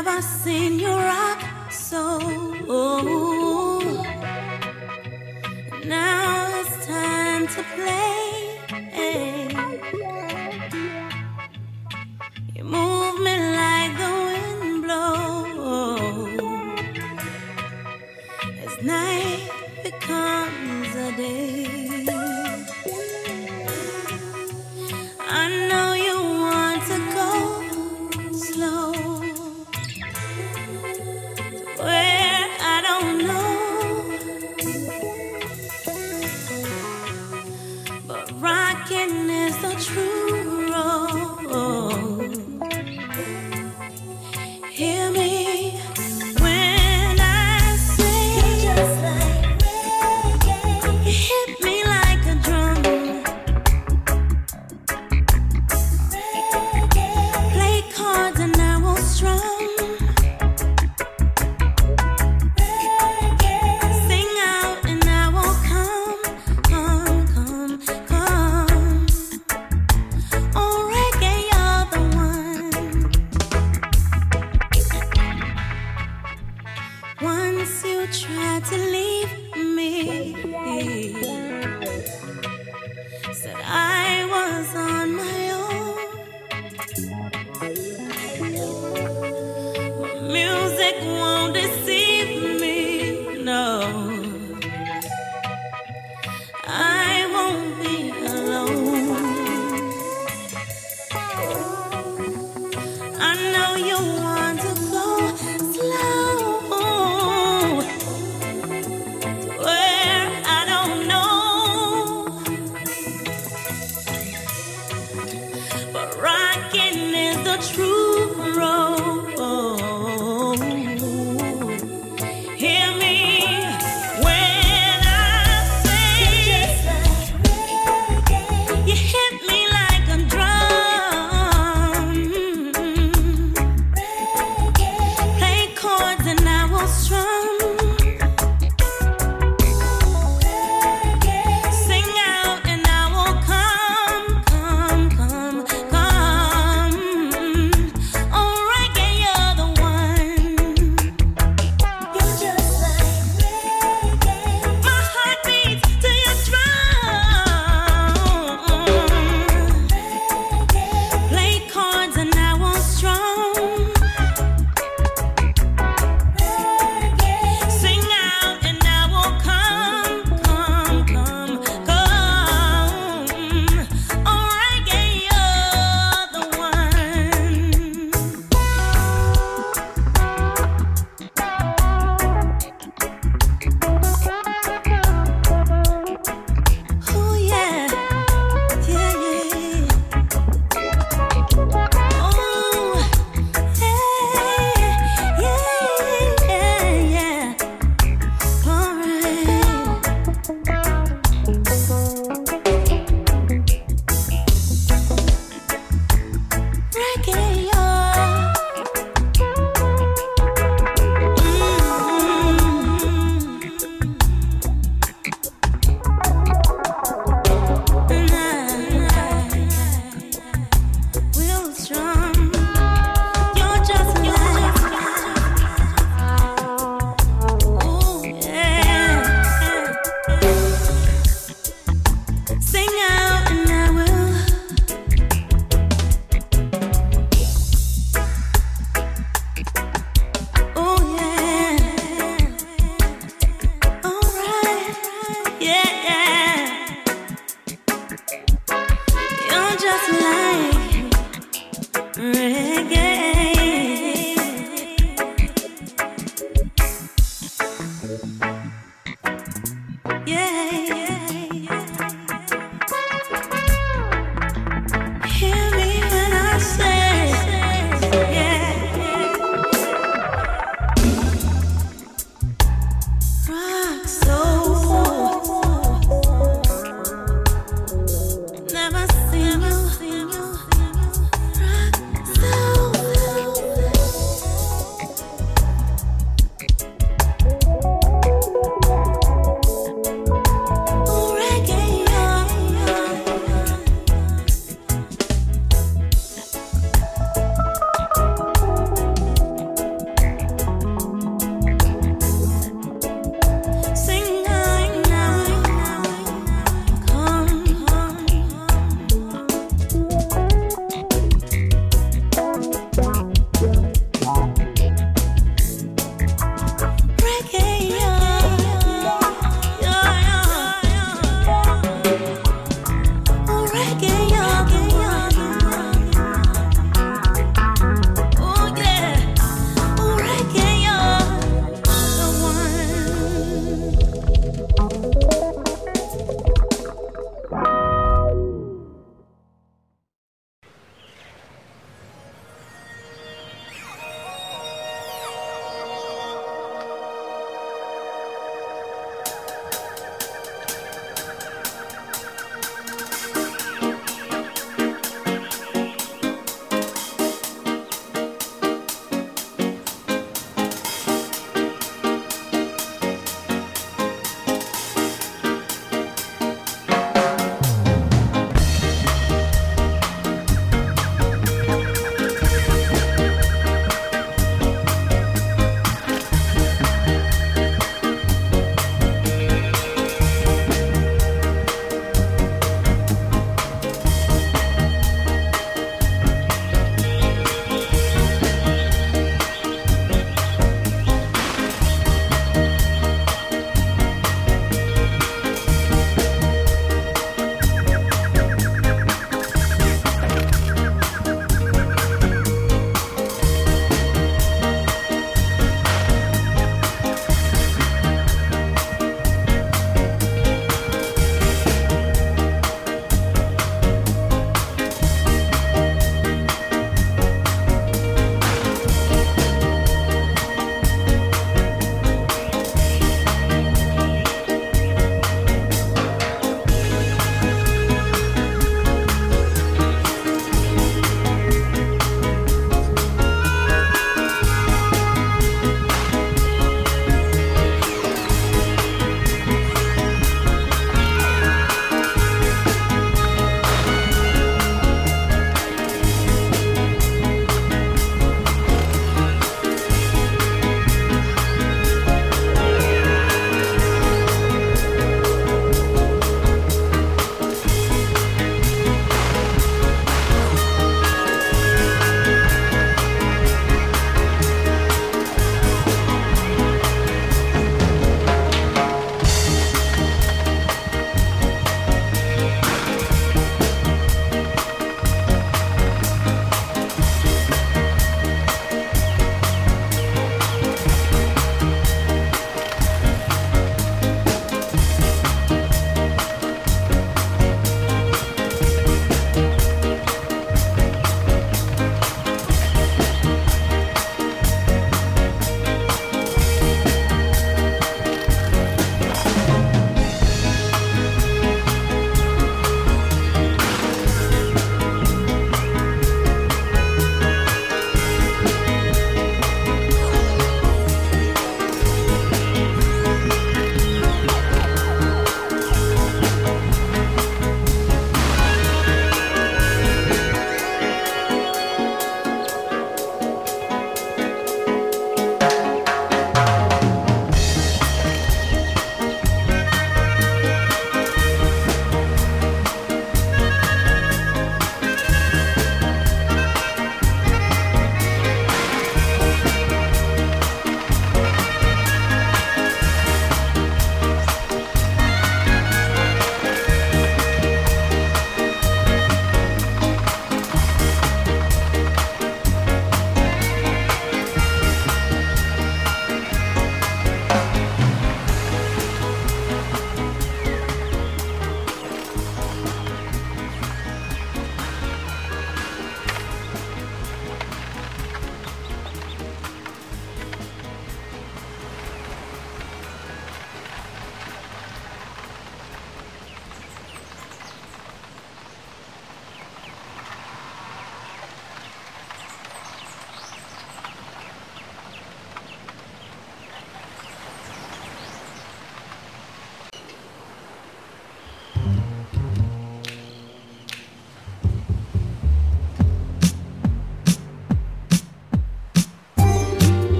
never seen you rock so. Now it's time to play. You move me like the wind blows as night becomes a day. I know you want to go slow to where I don't know, but rocking is the true road. Hear me when I say, just like reggae. You hit me like a drum. Reggae. Play cards and I will strum. Reggae. Sing out and I will come. Oh, reggae, you're the one. Once you tried to leave me, said I was on my own. But music won't deceive me, no. I won't be alone. I know you want to go slow where I don't know, but rocking is the true road. Hear me when I say, you hit me like a drum. Play chords and I will strum. Sing out and I will come. Oh, reggae, you're the one. You're just like reggae. My heart beats to your drum. Play cards and I will strum. Sing out and I will come. Oh, reggae, you're the one. Oh, yeah. Oh, yeah. All right. Reggae, we'll strum. You're just like, oh yeah. Sing out and I will. Oh yeah. All right. Yeah. You're just like reggae. Yeah. Hear me when I say, yeah. Rock so.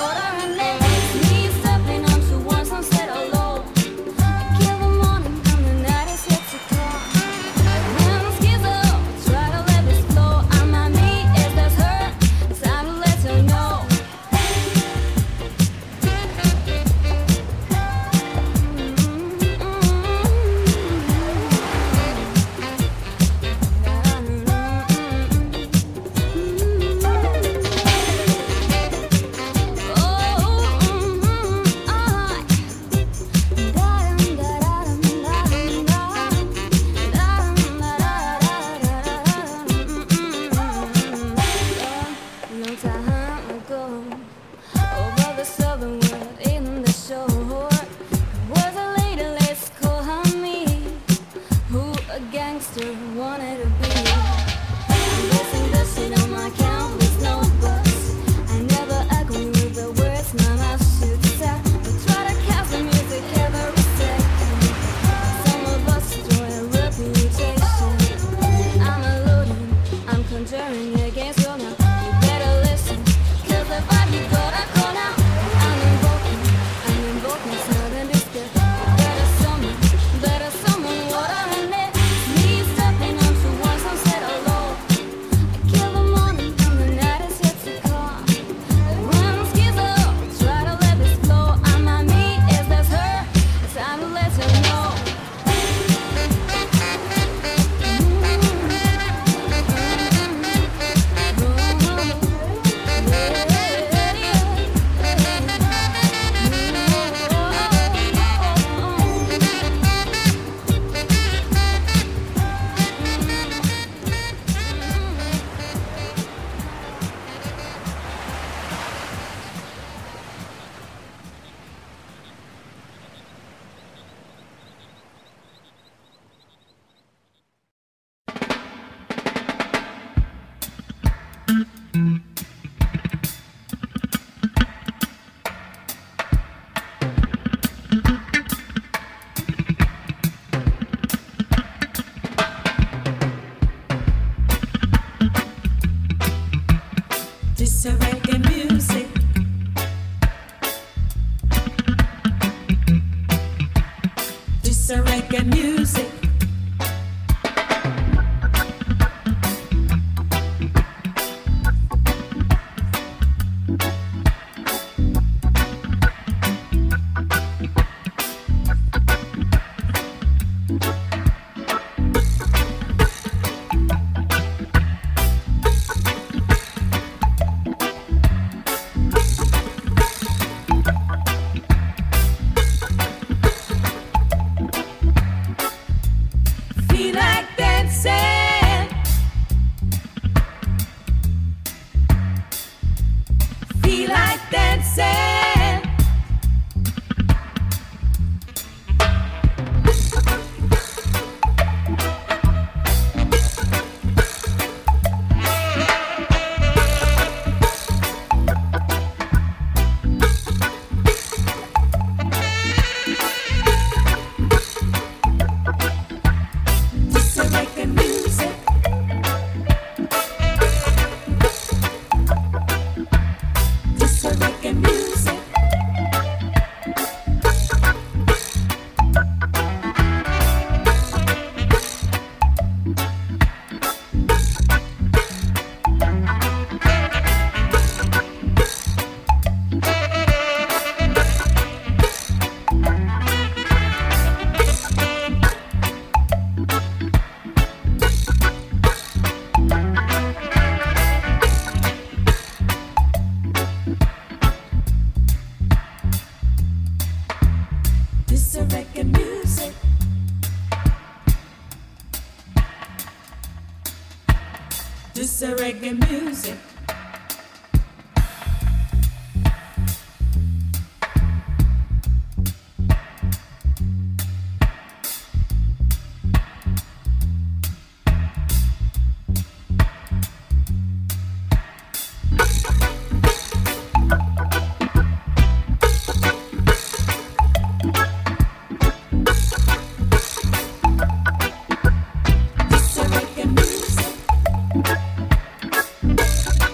This is reggae music. This is reggae music.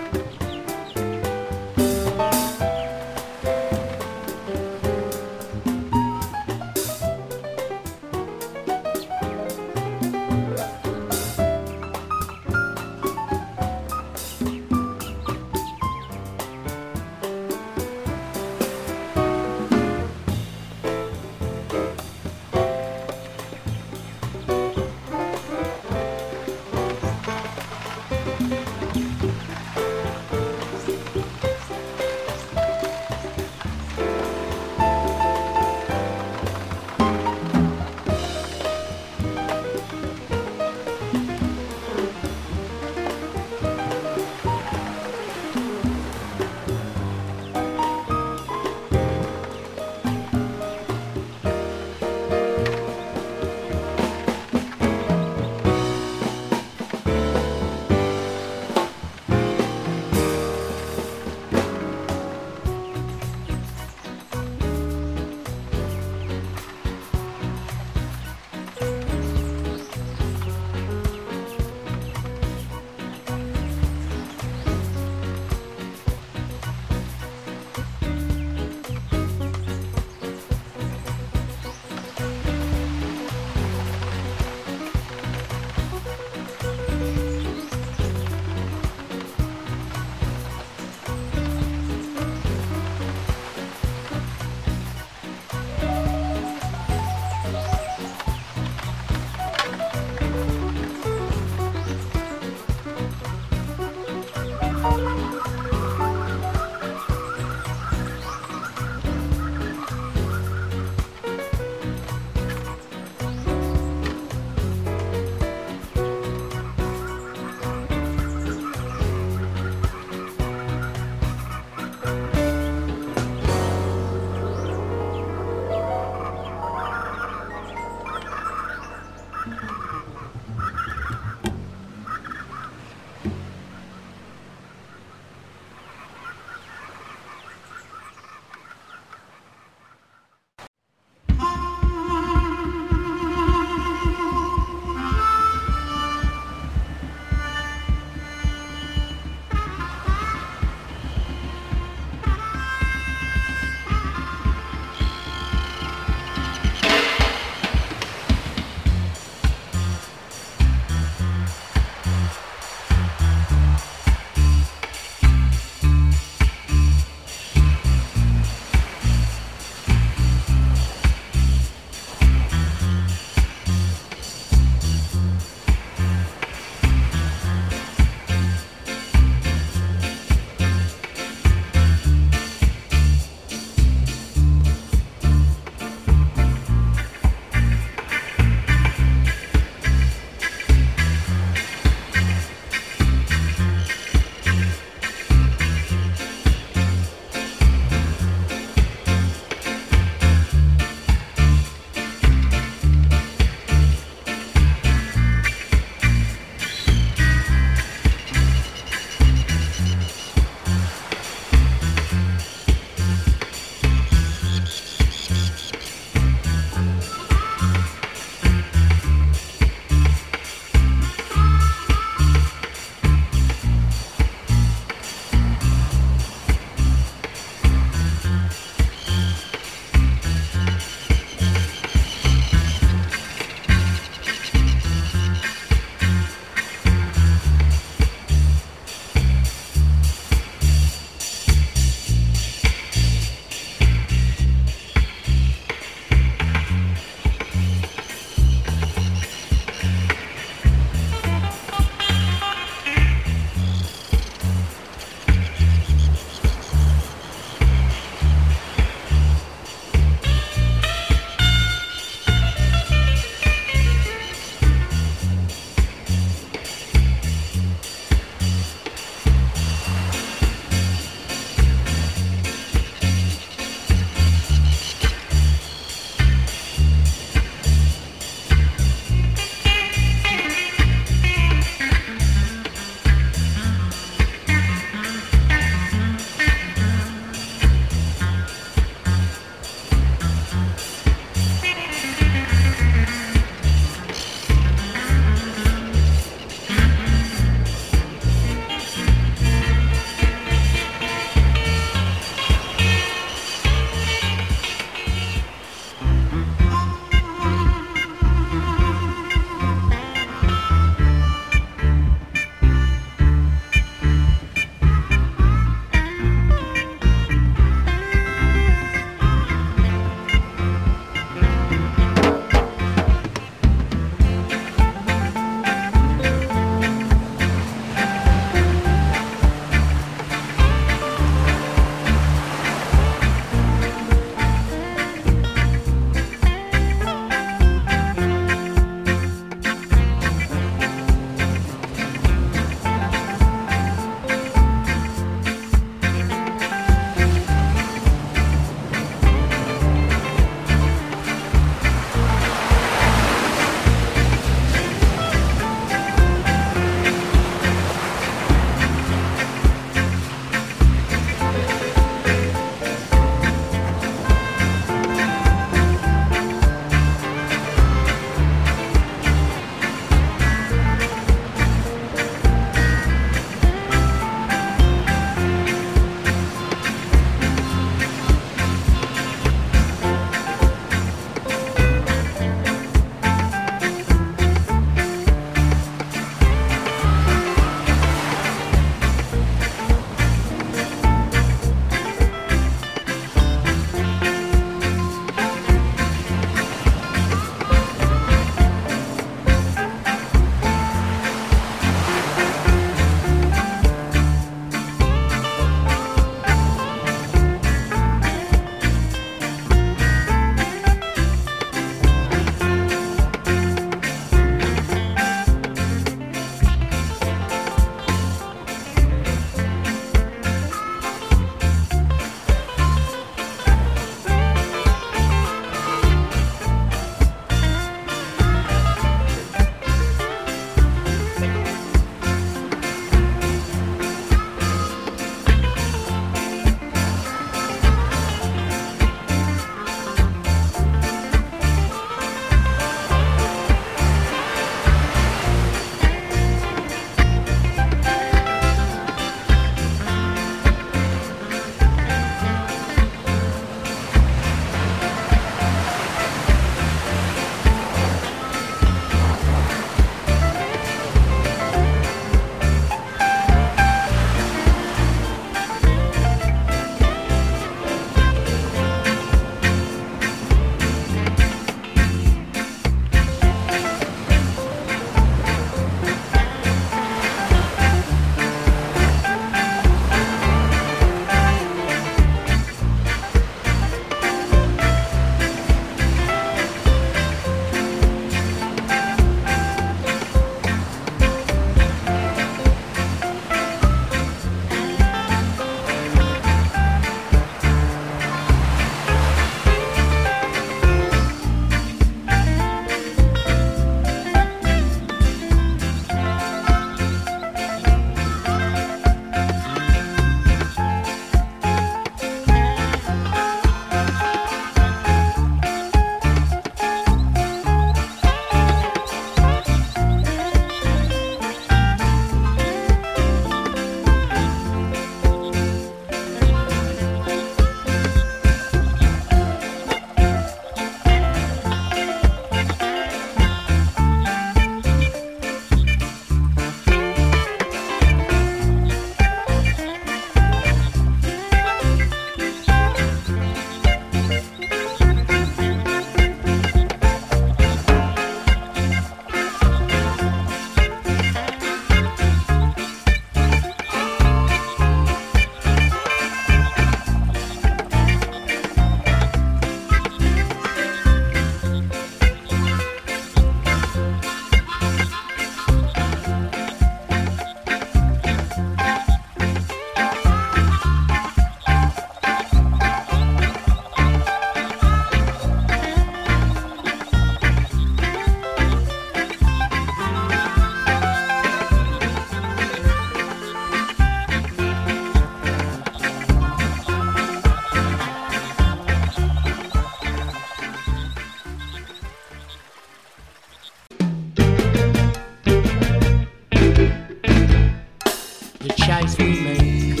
the choice we make.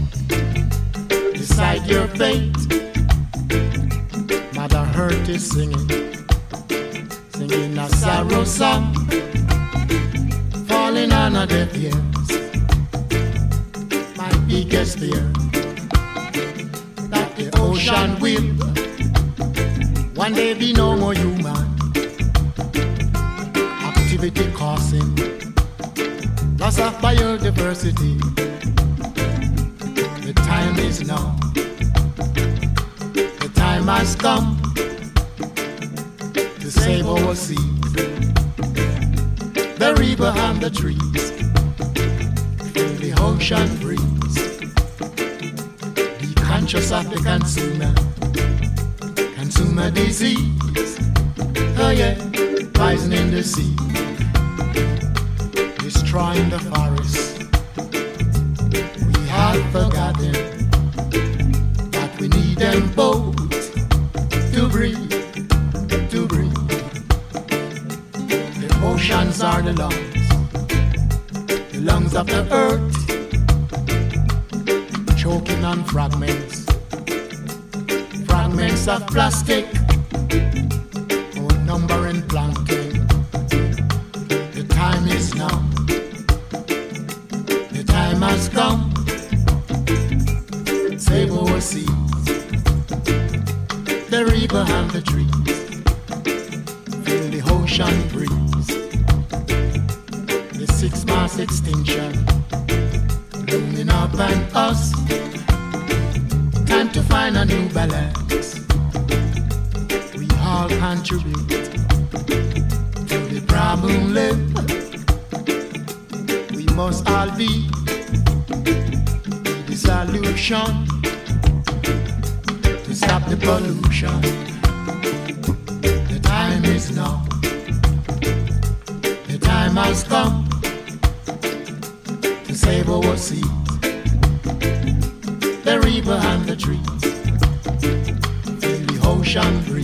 Decide your fate. Mother Earth is singing a sorrow song, falling on a deaf ears. My biggest fear, that the ocean will one day be no more human activity causing loss of biodiversity. The time is now. The time has come to save our seas, the river and the trees, feel the ocean breeze. Be conscious of the consumer disease. Oh yeah, rising in the sea, destroying the forest. We have forgotten that we need them both to breathe, to breathe. The oceans are the lungs of the earth, choking on fragments of plastic, outnumbering plankton. The time is now. The time has come. Save our seas, the river and the trees. Feel the ocean breeze. The sixth mass extinction looming up on us. Time to find a new balance. We all contribute to the problem live. We must all be the solution to stop the pollution. The time is now. The time has come to save our seas, the river and the trees, feel the ocean breeze.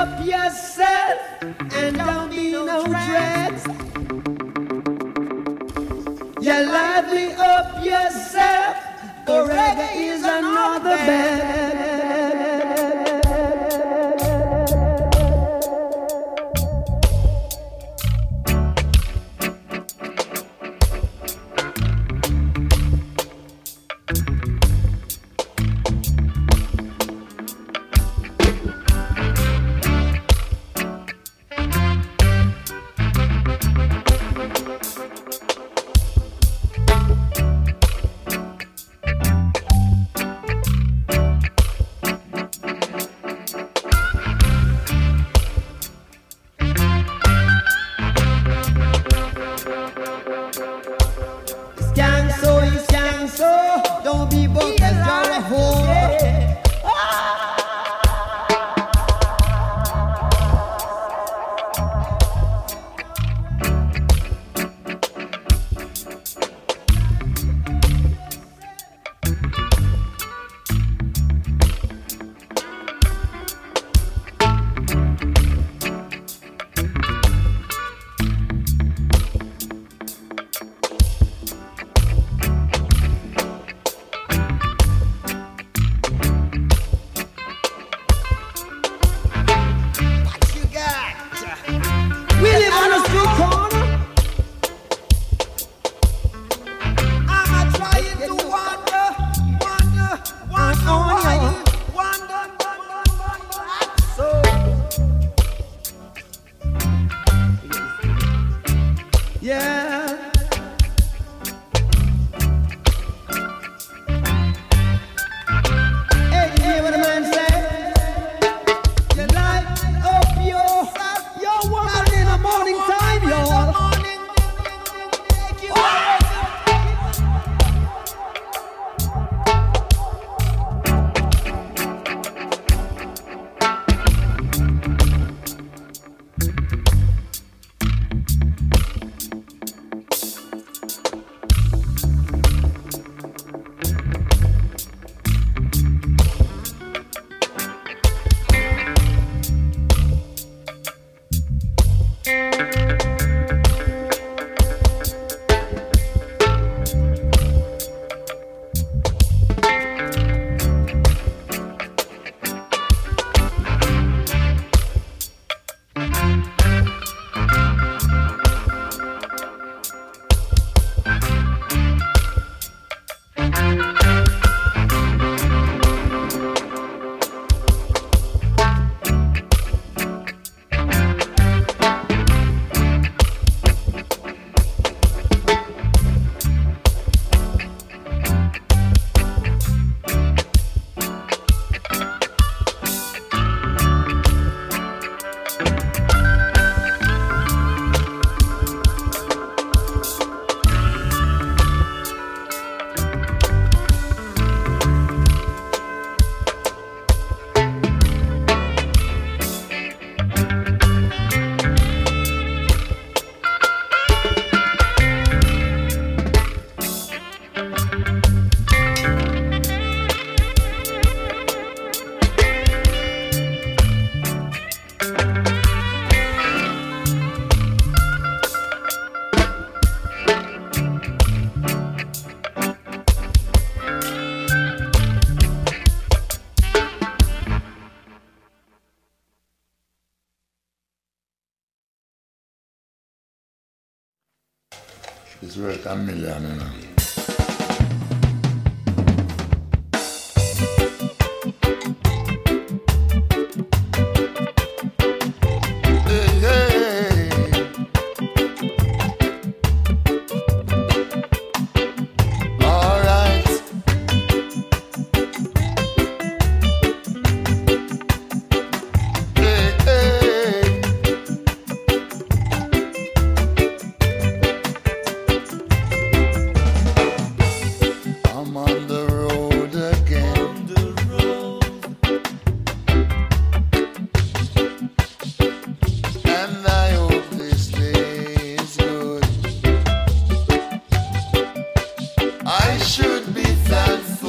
up yourself and don't be no dreads. You lively up yourself, for reggae is another bed. Don't be booked as you're a whore. It's worth $1 million, you know.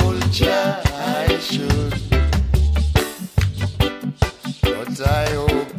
I hope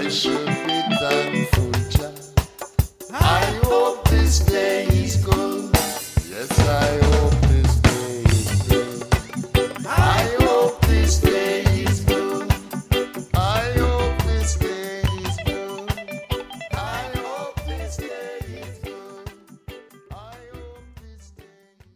I should be thankful, Jah. I hope this day is good. Yes, I hope this day is good. I hope this day is good. I hope this day is good. I hope this day is good. I hope this day is good.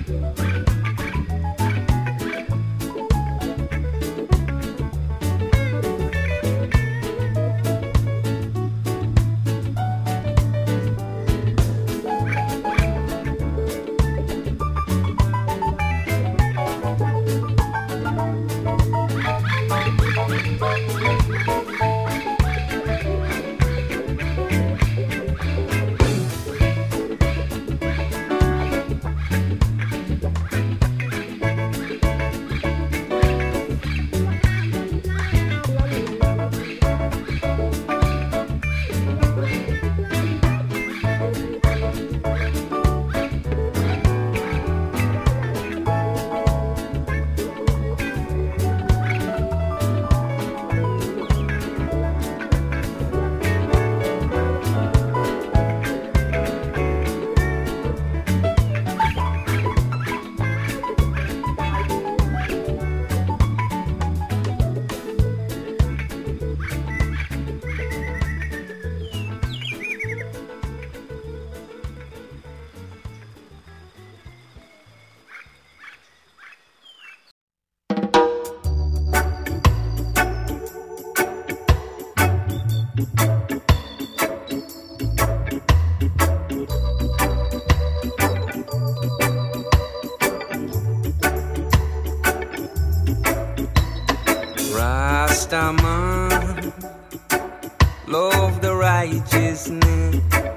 Rastaman, love the righteousness,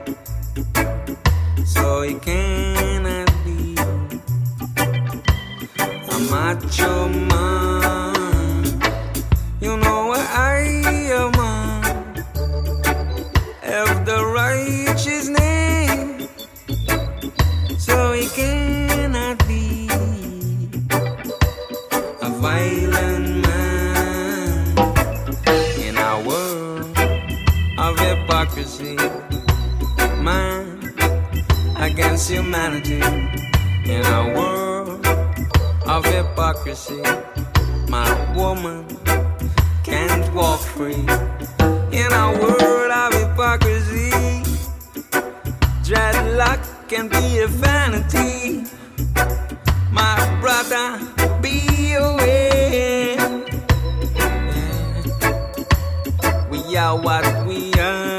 so he cannot be a macho man. You know what I am, of the righteousness, so he cannot be a violent man. Of hypocrisy, man against humanity. In a world of hypocrisy, my woman can't walk free. In a world of hypocrisy, dreadlock can be a vanity. My brother, be aware. We are what we are.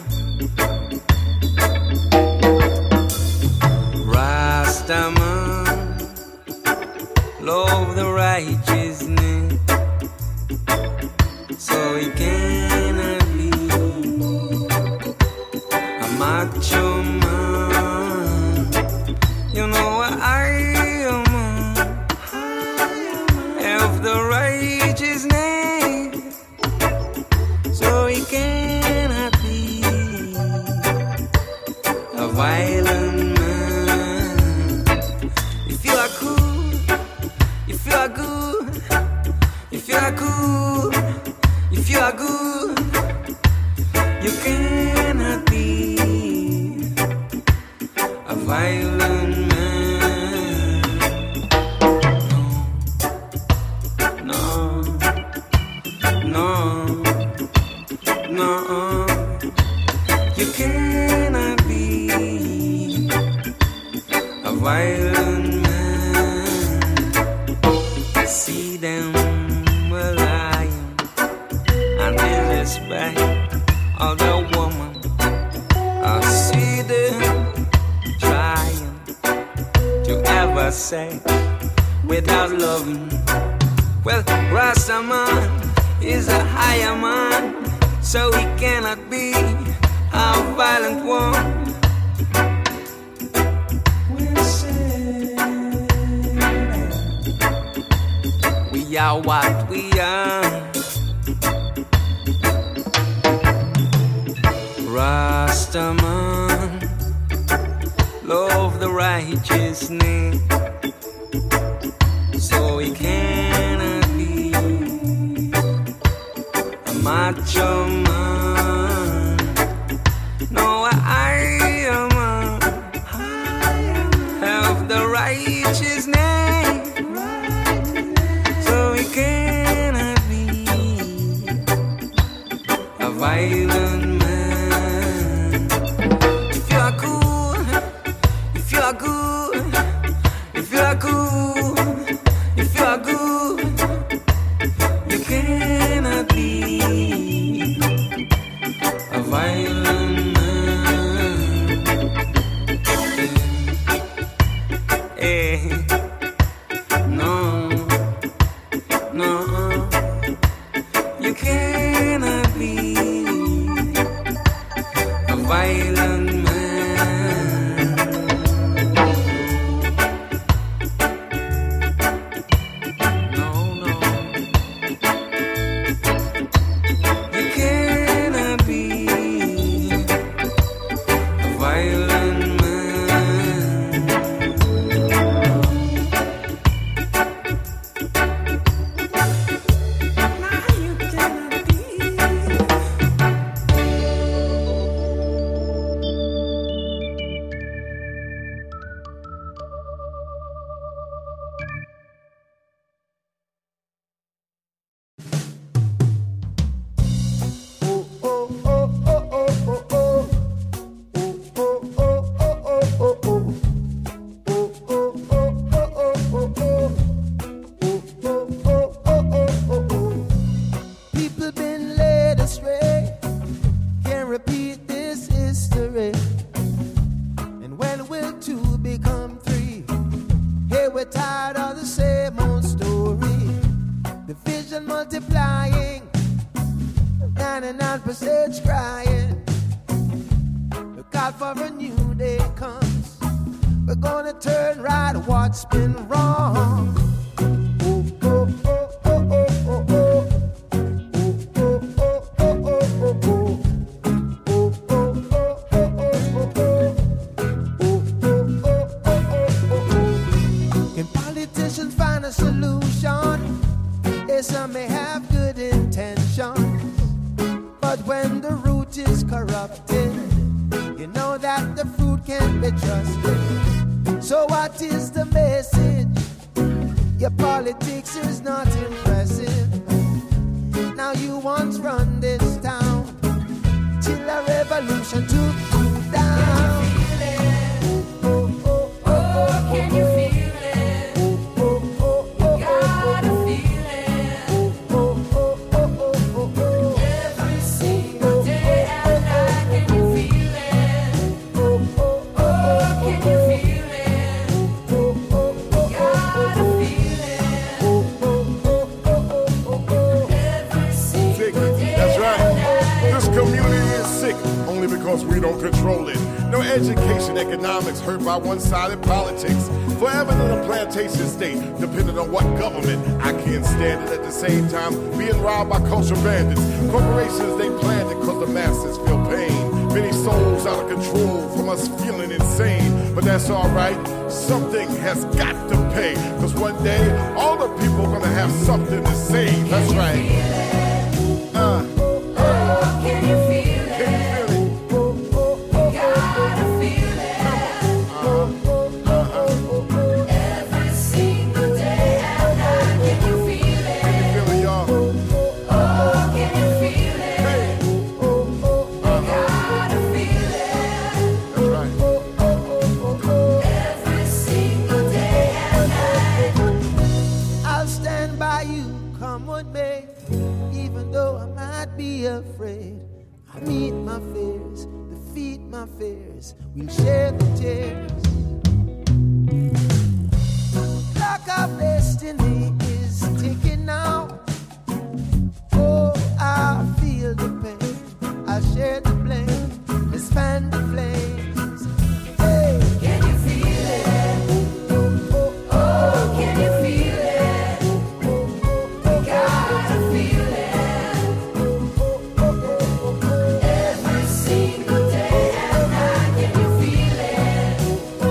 Rastaman, love the righteousness, so he cannot be a macho man. You know what I am, of the righteousness, so he cannot be a violent man. If you are cool, if you are good, if you are cool, if you are good, you cannot be a violent man. No, no, no, no, you cannot be a violent man. See them were lying and they respect other woman. I see them trying to ever say without loving. Well, Rastaman is a higher man, so he cannot be a violent one. We are what we are. Rastaman, love the righteousness, so he cannot be a macho man. No, I am of the righteousness, so he cannot be a violent man. If you are cool, if you are good, are good, if you are good, you cannot be a violent man. Hey, no, no, you cannot be a violent man. One-sided politics, forever in a plantation state, depending on what government. I can't stand it. At the same time, being robbed by culture bandits. Corporations, they planned it because the masses feel pain. Many souls out of control from us feeling insane. But that's alright, something has got to pay. Because one day, all the people are gonna have something to say. That's right. Can you feel it? We'll share the tears. Clock of destiny is ticking now. Oh, I feel the pain. I share the blame. Let's fan the flames. Hey, can you feel it? Oh, can you feel it? You gotta feel it. Every single day and night. Can you feel it?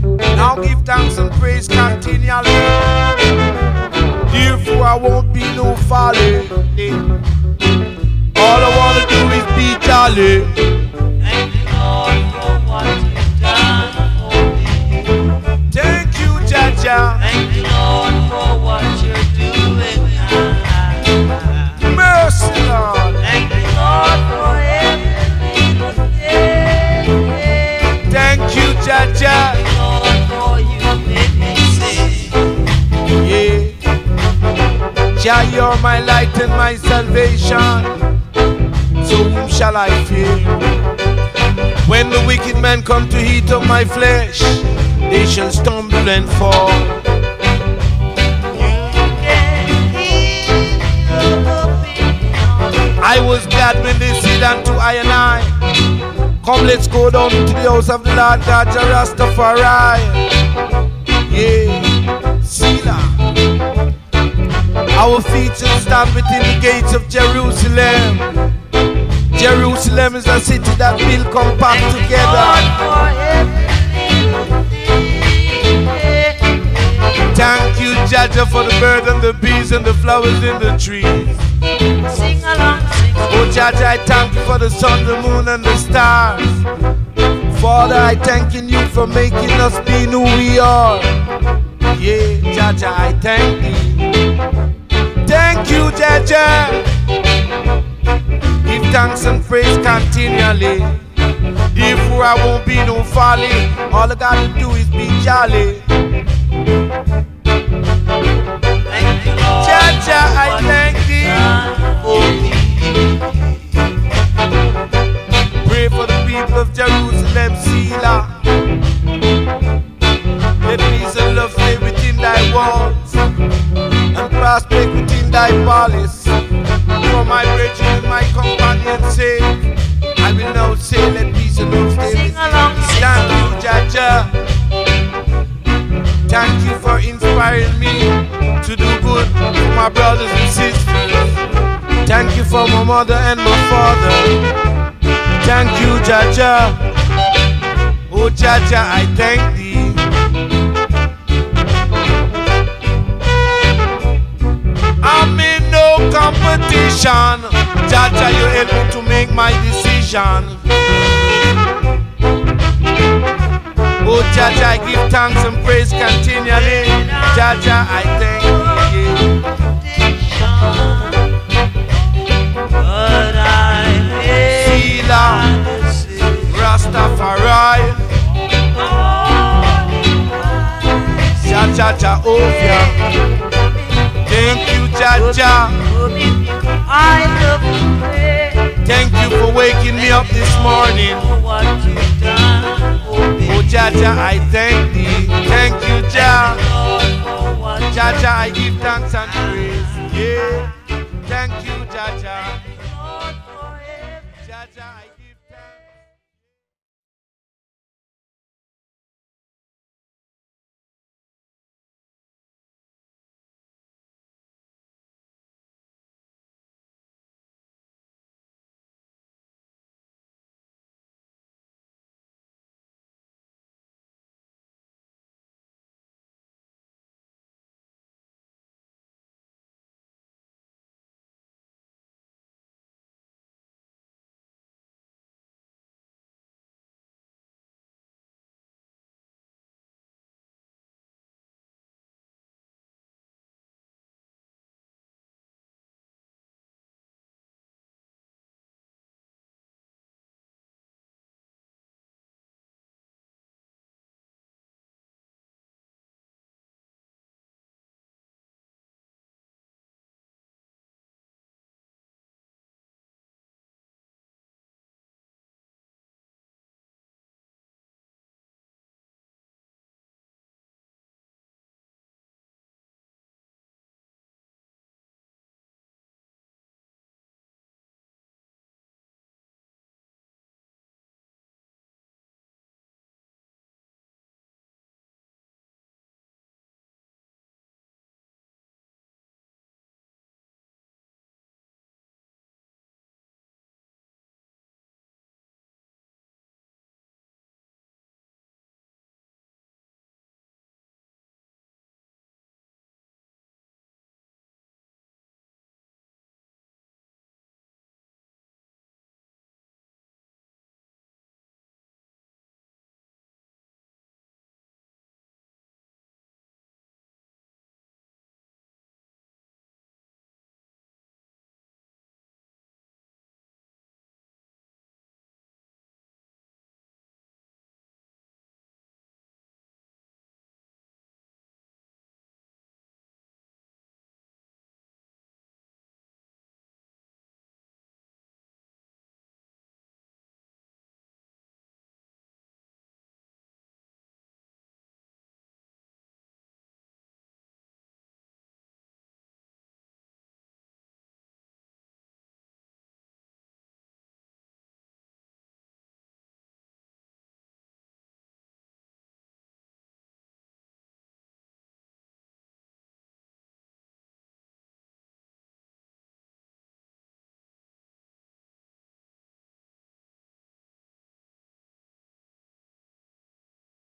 Now give thanks and praise continually. Therefore I won't be no folly. All I wanna do is be jolly. Thank you, Lord, for what you've done for me. Thank you, Jaja. Thank you, Lord, for what you're doing now. Mercy, Lord. Thank you, Lord, for every little thing. Thank you, Jaja. Thank you, Lord, for you made me sing. Yeah. Jah, you're my light and my salvation. So whom shall I fear? When the wicked men come to eat up my flesh, they shall stumble and fall. I was glad when they said unto I and I, come, let's go down to the house of the Lord God, Jah Rastafari. Yeah, Sila. Our feet shall stand within the gates of Jerusalem. Jerusalem is a city that will come back together. Thank you, Jaja, for the bird and the bees and the flowers in the trees. Sing along, sing. Oh, Jaja, I thank you for the sun, the moon, and the stars. Father, I thanking you for making us be who we are. Yeah, Jaja, I thank you. Thank you, Jaja. Give thanks and praise continually. Therefore I won't be no folly. All I gotta do is be jolly. Thank you, Lord, Jaja, I thank thee. Pray for the people of Jerusalem, Selah. Let peace and love stay within thy walls, and prosper within thy palace. For my brethren and my companions' sake, I will now say, let peace and love stay within. Thank you, Jaja. Thank you for inspiring me to do good for my brothers and sisters. Thank you for my mother and my father. Thank you, Jaja. Oh, Jaja, I thank thee. I'm in no competition. Jaja, you help me to make my decision. Oh, Jaja, I give thanks and praise continually. Jaja, I thank you. But I Selah, Rastafari, Jaja, Jehovah. Thank you, Jaja. I love you. Thank you for waking me up this morning. What you've done. Oh, Jaja, I thank thee. Thank you, Jah. Jaja, I give thanks and praise. Yeah. Thank you, Jaja. Jaja, I